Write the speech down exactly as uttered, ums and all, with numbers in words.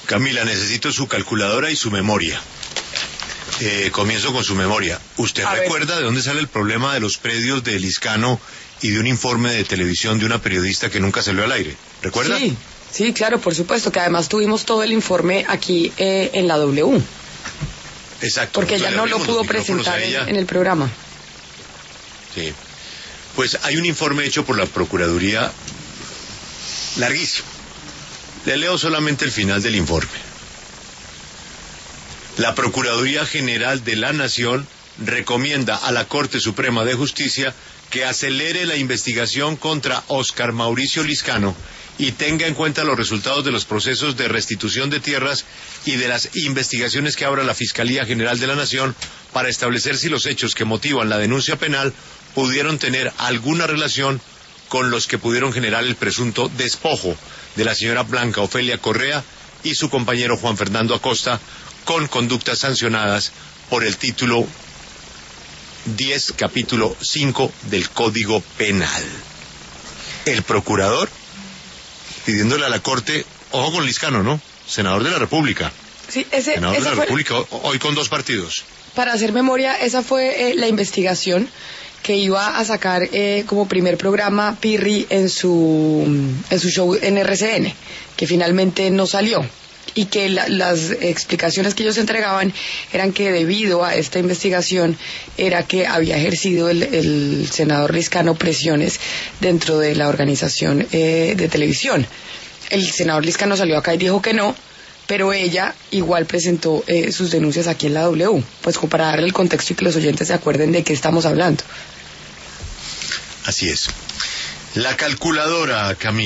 Camila, necesito su calculadora y su memoria. Eh, comienzo con su memoria. ¿Usted A recuerda ver. de dónde sale el problema de los predios de Liscano y de un informe de televisión de una periodista que nunca salió al aire? ¿Recuerda? Sí, sí, claro, por supuesto, que además tuvimos todo el informe aquí eh, en la W. Exacto. Porque ella no lo Nosotros le pudo abrimos los micrófonos a presentar en, ella. en el programa. Sí. Pues hay un informe hecho por la Procuraduría larguísimo. Le leo solamente el final del informe. La Procuraduría General de la Nación recomienda a la Corte Suprema de Justicia que acelere la investigación contra Óscar Mauricio Liscano y tenga en cuenta los resultados de los procesos de restitución de tierras y de las investigaciones que abra la Fiscalía General de la Nación para establecer si los hechos que motivan la denuncia penal pudieron tener alguna relación con los que pudieron generar el presunto despojo de la señora Blanca Ofelia Correa y su compañero Juan Fernando Acosta, con conductas sancionadas por el título diez, capítulo cinco del Código Penal. El procurador pidiéndole a la Corte, ojo con Liscano, ¿no? Senador de la República. Sí, ese, Senador de esa la fue, República, hoy con dos partidos. para hacer memoria, esa fue eh, la investigación que iba a sacar eh, como primer programa Pirri en su, en su show en R C N, que finalmente no salió. Y que la, las explicaciones que ellos entregaban eran que debido a esta investigación era que había ejercido el, el senador Liscano presiones dentro de la organización eh, de televisión. El senador Liscano salió acá y dijo que no, pero ella igual presentó eh, sus denuncias aquí en la W, pues como para darle el contexto y que los oyentes se acuerden de qué estamos hablando. Así es. La calculadora, Camila.